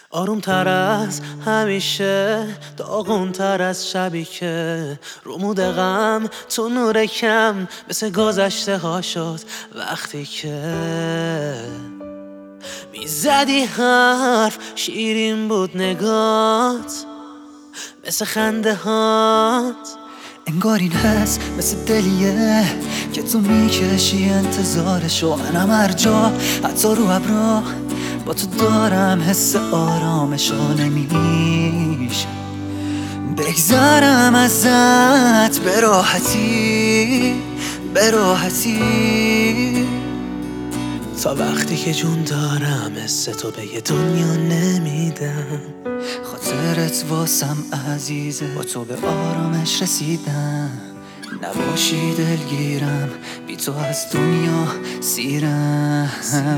آروم تر از همیشه، داغون تر از شبی که رمود غم تو نور کم مثل گذشته ها شد. وقتی که میزدی حرف شیرین بود نگات مثل خنده هات. انگار این حس مثل دلیه که تو میکشی انتظارشو. منم هر جا حتی رو ابرا با تو دارم حس آرامشو. نمیشه بگذرم ازت به راحتی به راحتی. تا وقتی که جون دارم حس تو به یه دنیا نمیدم. خاطرت واسم عزیزه، با تو به آرامش رسیدم. نباشی دلگیرم، بی تو از دنیا سیرم.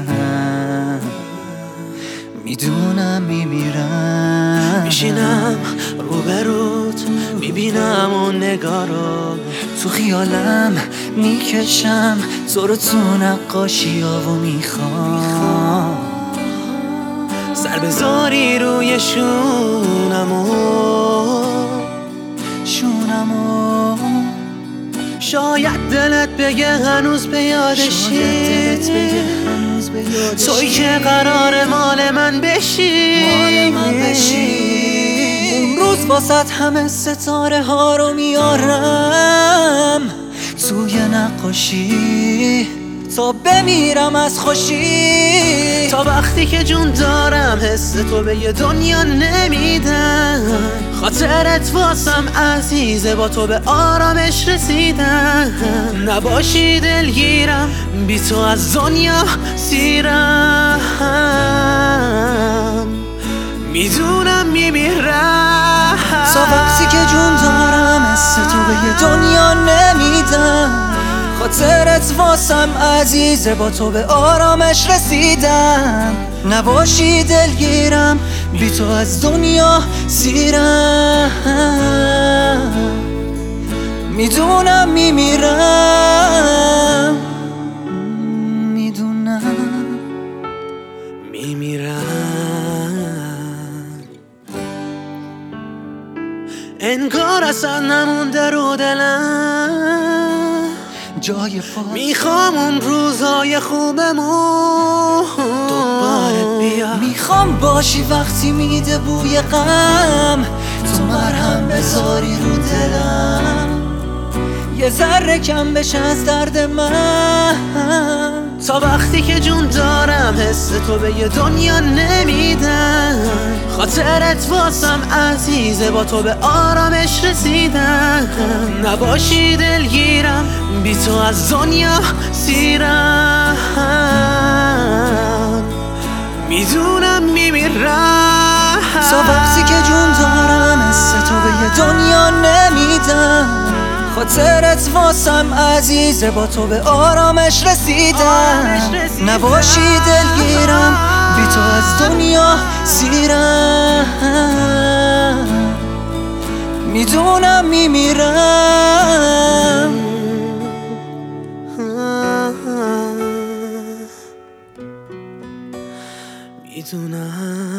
میدونم میمیرم، میشینم روبروت میبینم اون نگارو، تو خیالم میکشم تو رو تو نقاشی ها و میخوام سر بذاری روی شونمو شاید دلت بگه هنوز به یادشی، توی که قرار مال من بشی. اون روز واسط همه ستاره ها رو میارم توی نقاشی تا بمیرم از خوشی. تا وقتی که جون دارم حس تو به یه دنیا نمیدم. خاطرت واسم عزیزه، با تو به آرامش رسیدم. نباشی دلگیرم، بی تو از دنیا سیرم. میدونم میمیرم. تا وقتی که جون دارم حس تو به یه دنیا نمیدم. خاطرت واسم عزیزه، با تو به آرامش رسیدم. نباشی دلگیرم، بی تو از دنیا سیرم. میدونم میمیرم، میدونم میمیرم. انگار اصلا نمونده رو دلم جای پاس. میخوام اون روزای خوبمون دوباره بیا. میخوام باشی وقتی میده بوی غم، تو مرهم بذاری رو دلم، یه ذره کم بشه از درد من. تا وقتی که جون دارم حس تو به یه دنیا نمیدم. خاطرت واسم عزیزه، با تو به آرامش رسیدم. نباشی دلگیرم، بی تو از دنیا سیرم. میدونم میمیرم. تا وقتی که جون دارم حس تو به یه دنیا نمیدم. خاطرت واسم عزیزه، با تو به آرامش رسیدم. نباشی دلگیرم، بی تو از دنیا سیرم. میدونم میمیرم. میدونم